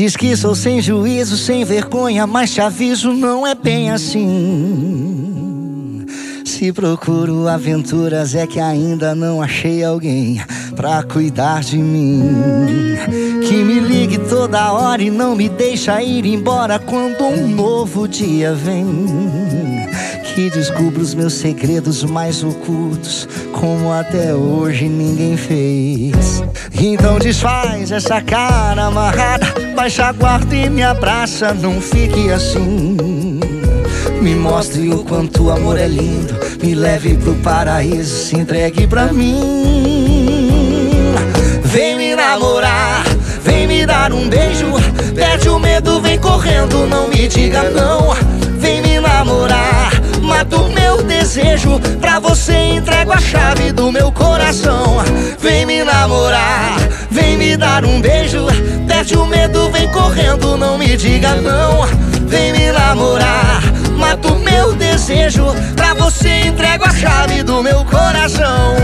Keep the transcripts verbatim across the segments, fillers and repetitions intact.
Diz que sou sem juízo, sem vergonha, mas te aviso, não é bem assim. Se procuro aventuras é que ainda não achei alguém pra cuidar de mim, que me ligue toda hora e não me deixa ir embora quando um novo dia vem, que descubra os meus segredos mais ocultos, como até hoje ninguém fez. Então desfaz essa cara amarrada, baixa a guarda e me abraça, não fique assim. Me mostre o quanto o amor é lindo, me leve pro paraíso, se entregue pra mim. Vem me namorar, vem me dar um beijo, perde o medo, vem correndo, não me diga não. Vem me namorar, mata o meu desejo, pra você entrego a chave do meu coração. Vem me namorar, vem me dar um beijo, perde o medo, vem correndo, não me diga não. Vem me namorar, mata o meu desejo, pra você entrego a chave do meu coração.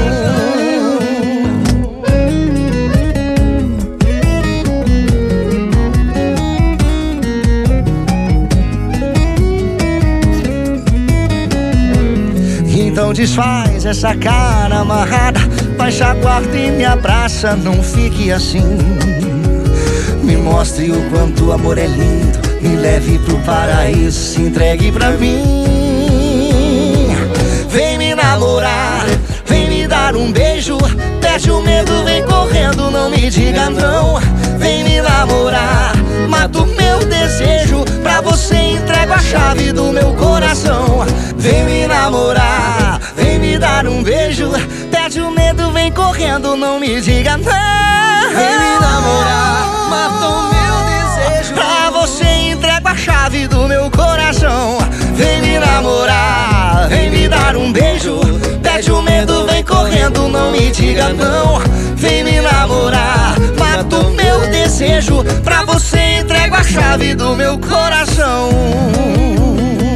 Então desfaz essa cara amarrada, baixa a guarda e me abraça, não fique assim. Me mostre o quanto o amor é lindo, me leve pro paraíso, se entregue pra mim. Vem me namorar, vem me dar um beijo, perde o medo, vem correndo, não me diga não. Vem me namorar, mata o meu desejo, pra você entrego a chave do meu coração. Vem me namorar, vem me dar um beijo, perde o medo, vem correndo, não me diga não. Vem me namorar, mata o meu desejo, pra você entrego a chave do meu coração. Vem me namorar, vem me dar um beijo, perde o medo, vem correndo, não me diga não. Vem me namorar, mata o meu desejo, pra você entrego a chave do meu coração.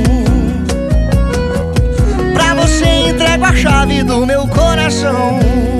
Pra você entrego a chave do meu coração.